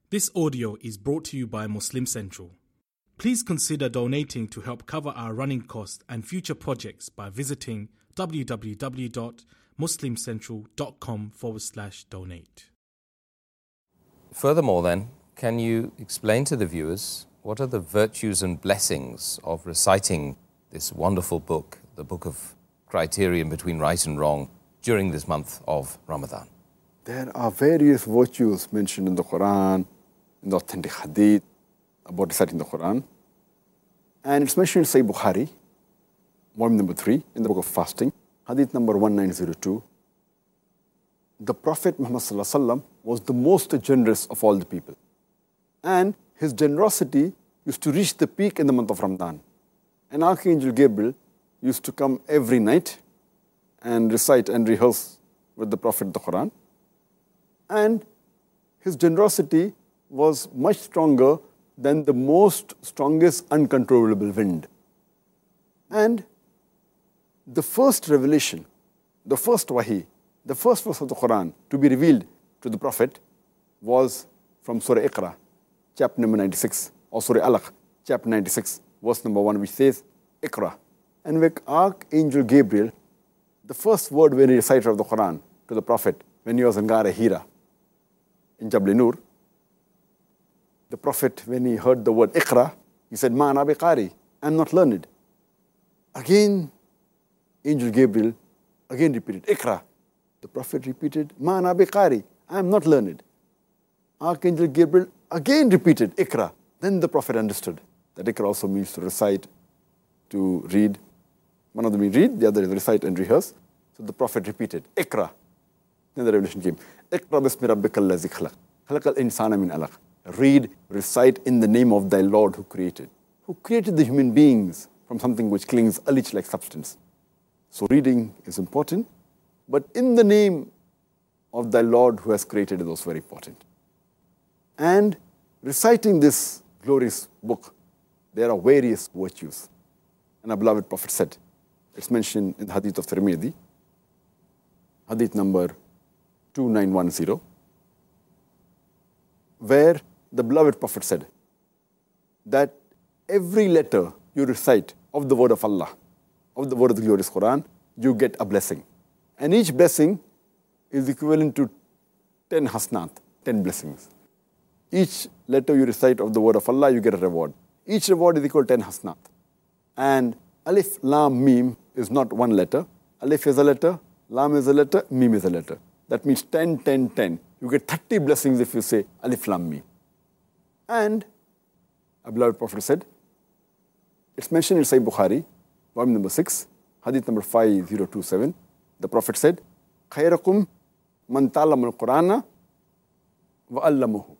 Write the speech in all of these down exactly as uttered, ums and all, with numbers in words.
This audio is brought to you by Muslim Central. Please consider donating to help cover our running costs and future projects by visiting www.muslimcentral.com forward slash donate. Furthermore then, can you explain to the viewers what are the virtues and blessings of reciting this wonderful book, the Book of Criterion Between Right and Wrong, during this month of Ramadan? There are various virtues mentioned in the Quran, in the authentic hadith, about reciting the Quran. And it's mentioned in Sahih Bukhari, volume number three, in the book of fasting, hadith number one nine zero two. The Prophet Muhammad Sallallahu Alaihi Wasallam was the most generous of all the people. And his generosity used to reach the peak in the month of Ramadan. And Archangel Gabriel used to come every night and recite and rehearse with the Prophet the Quran. And his generosity was much stronger than the most strongest uncontrollable wind. And the first revelation, the first wahi, the first verse of the Quran to be revealed to the Prophet was from Surah Iqra, chapter number ninety-six, or Surah Alaq, chapter ninety-six, verse number one, which says, Iqra. And with Archangel Gabriel, the first word when he recited of the Quran to the Prophet, when he was in Ghar Hira, in Jabal Nur, the Prophet, when he heard the word Iqra, he said, Ma ana biqari, I am not learned. Again, Angel Gabriel again repeated, Iqra. The Prophet repeated, Ma ana biqari, I am not learned. Archangel Gabriel again repeated, Iqra. Then the Prophet understood that Iqra also means to recite, to read. One of them means read, the other is recite and rehearse. So the Prophet repeated, Iqra. Then the revelation came, Iqra bismi rabbika allazi khalaq, khalaqal insana min alaq. Read, recite in the name of thy Lord who created. Who created the human beings from something which clings a leech-like substance. So reading is important, but in the name of thy Lord who has created is also very important. And reciting this glorious book, there are various virtues. And our beloved Prophet said, it's mentioned in the hadith of Tirmidhi, hadith number two nine one zero, where the beloved Prophet said that every letter you recite of the word of Allah, of the word of the glorious Quran, you get a blessing. And each blessing is equivalent to ten hasnat, ten blessings. Each letter you recite of the word of Allah, you get a reward. Each reward is equal to ten hasnat. And Alif, Lam, Mim is not one letter. Alif is a letter, Lam is a letter, Mim is a letter. That means ten, ten, ten. You get thirty blessings if you say Alif, Lam, Mim. And our beloved Prophet said, it's mentioned in Sahih Bukhari, volume number six, hadith number five zero two seven. The Prophet said, Khayrakum man ta'allama al-Qur'ana wa 'allamahu.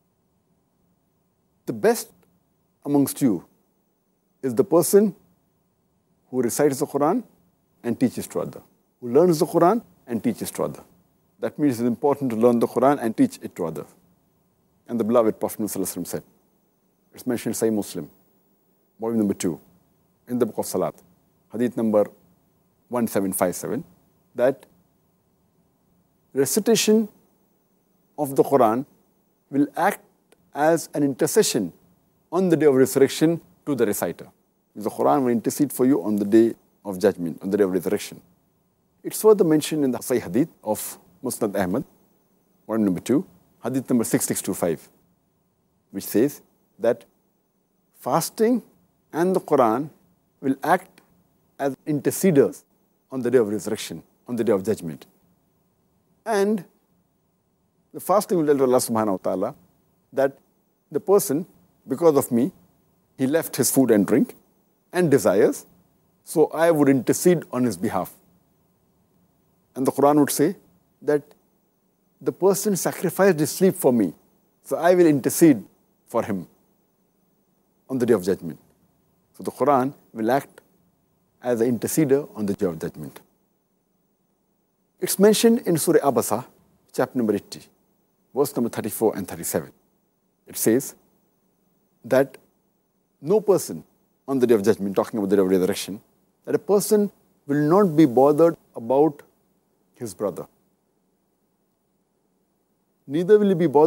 The best amongst you is the person who recites the Quran and teaches to others, who learns the Quran and teaches to others. That means it's important to learn the Quran and teach it to others. And the beloved Prophet ﷺ said, it's mentioned in Sahih Muslim, volume number two, in the book of Salat, hadith number one seven five seven, that recitation of the Quran will act as an intercession on the day of resurrection to the reciter. The Quran will intercede for you on the day of judgment, on the day of resurrection. It's further mentioned in the Sahih Hadith of Musnad Ahmad, volume number two, hadith number six six two five, which says that fasting and the Quran will act as interceders on the day of resurrection, on the day of judgment. And the fasting will tell Allah subhanahu wa ta'ala that the person, because of me, he left his food and drink and desires, so I would intercede on his behalf. And the Quran would say that the person sacrificed his sleep for me, so I will intercede for him on the day of judgment. So the Quran will act as an interceder on the day of judgment. It's mentioned in Surah Abasa, chapter number eighty, verse number thirty-four and thirty-seven. It says that no person on the day of judgment, talking about the day of resurrection, that a person will not be bothered about his brother. Neither will he be bothered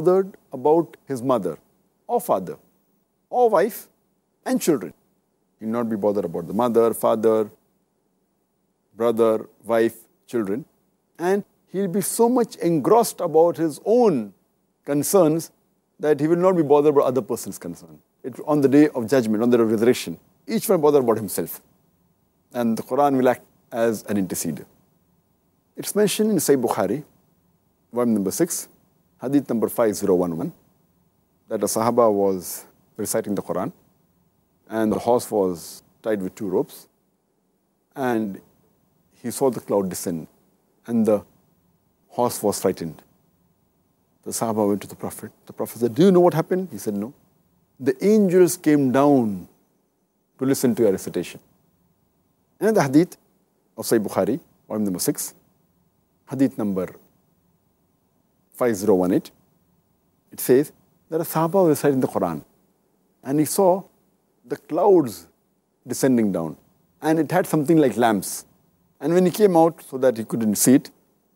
about his mother or father or wife and children. He will not be bothered about the mother, father, brother, wife, children. And he will be so much engrossed about his own concerns that he will not be bothered about other person's concern. It, on the day of judgment, on the day of resurrection, each one bothered about himself. And the Quran will act as an interceder. It's mentioned in Sahih Bukhari, volume number six, hadith number five thousand eleven, that a Sahaba was reciting the Quran and the horse was tied with two ropes and he saw the cloud descend and the horse was frightened. The Sahaba went to the Prophet. The Prophet said, do you know what happened? He said, no. The angels came down to listen to your recitation. And the hadith of Sahih Bukhari, volume number six, hadith number five thousand eighteen, it says that a Sahaba was reciting the Quran and he saw the clouds descending down and it had something like lamps. And when he came out so that he couldn't see it,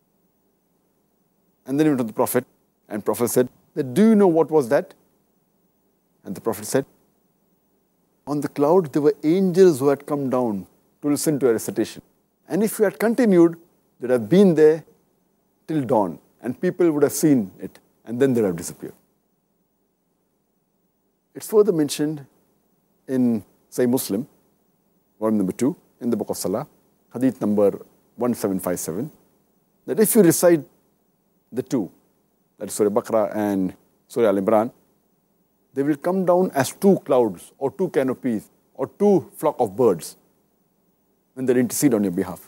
and then he went to the Prophet, and Prophet said, do you know what was that? And the Prophet said, on the cloud there were angels who had come down to listen to a recitation. And if you had continued, they would have been there till dawn, and people would have seen it, and then they would have disappeared. It's further mentioned in Sahih Muslim, volume number two, in the book of Salah, hadith number one seven five seven, that if you recite the two, that is Surah Baqarah and Surah Al-Imran, they will come down as two clouds or two canopies or two flock of birds when they intercede on your behalf.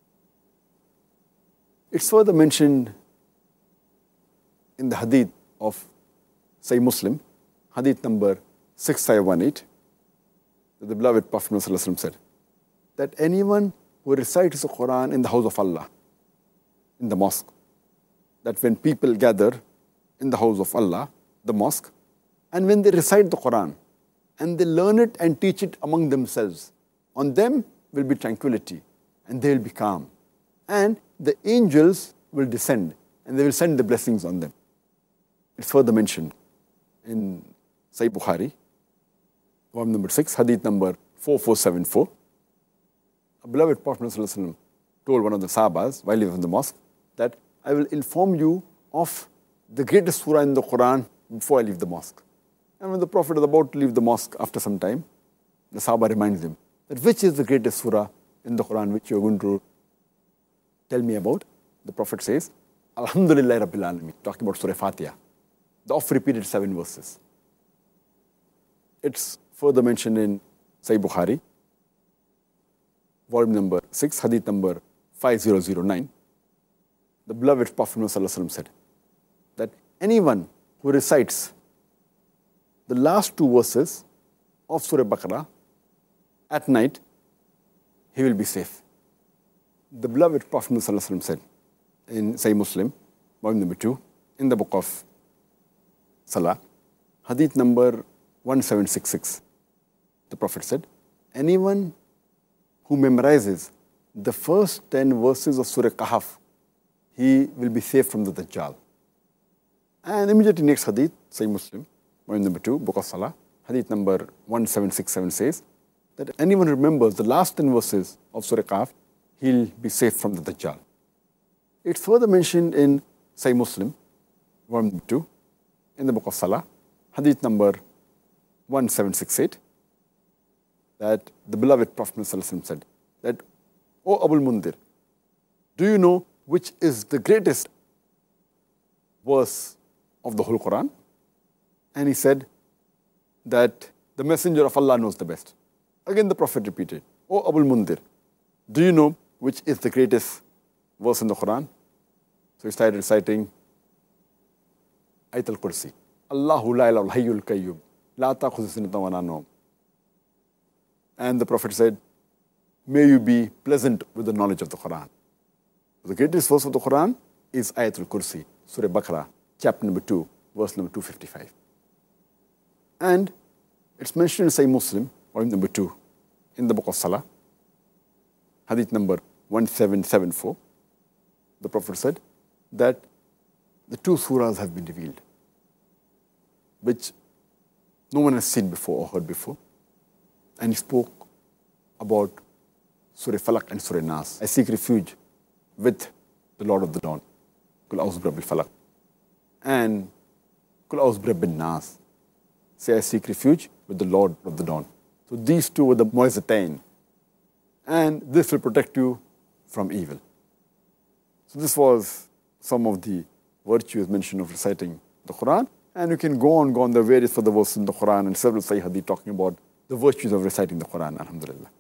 It's further mentioned in the hadith of Sahih Muslim, hadith number six five one eight, that the beloved Prophet ﷺ said that anyone who recites the Quran in the house of Allah, in the mosque, that when people gather in the house of Allah, the mosque, and when they recite the Quran, and they learn it and teach it among themselves, on them will be tranquility, and they will be calm. And the angels will descend, and they will send the blessings on them. It's further mentioned in Sahih Bukhari, volume number six, hadith number four four seven four. A beloved Prophet ﷺ told one of the Sahabas while he was in the mosque that I will inform you of the greatest surah in the Quran before I leave the mosque. And when the Prophet is about to leave the mosque after some time, the Sahaba reminds him that which is the greatest surah in the Quran which you are going to tell me about? The Prophet says, Alhamdulillah Rabbil Alameen, talking about Surah Fatiha, the oft-repeated seven verses. It's further mentioned in Sahih Bukhari, volume number six, hadith number five thousand nine. The beloved Prophet ﷺ said that anyone who recites the last two verses of Surah Baqarah at night, he will be safe. The beloved Prophet ﷺ said in Sahih Muslim, volume number two, in the book of Salah, hadith number one seven six six, the Prophet said, anyone who memorizes the first ten verses of Surah Kahf, he will be safe from the Dajjal. And immediately next hadith, Sahih Muslim, volume number two, book of Salah, hadith number one seven six seven says that anyone who remembers the last ten verses of Surah Kahf, he'll be safe from the Dajjal. It's further mentioned in Sahih Muslim, volume number two, in the book of Salah, hadith number one seven six eight, that the beloved Prophet ﷺ said that, O Abul Mundir, do you know which is the greatest verse of the whole Quran? And he said that the Messenger of Allah knows the best. Again the Prophet repeated, O Abul Mundir, do you know which is the greatest verse in the Quran? So he started reciting Ayat al-Kursi. Allahu la ilaha hayyul qayyum, la ta'khudhuhu sinatun wa la nawm. And the Prophet said, may you be pleasant with the knowledge of the Quran. The greatest verse of the Quran is Ayat al-Kursi, Surah Baqarah, chapter number two, verse number two fifty-five. And it's mentioned in Sahih Muslim, volume number two, in the book of Salah, hadith number one seven seven four. The Prophet said that the two surahs have been revealed. which no one has seen before or heard before. And he spoke about Surah Falaq and Surah Nas. I seek refuge with the Lord of the Dawn. Kul a'udhu bi rabbil falaq. And Kul a'udhu bi rabbin nas. Say, I seek refuge with the Lord of the Dawn. So these two were the mu'izzatain. And this will protect you from evil. So this was some of the virtues mentioned of reciting the Quran. And you can go on, go on, the various other verses in the Quran and several Sahih Hadith talking about the virtues of reciting the Quran, alhamdulillah.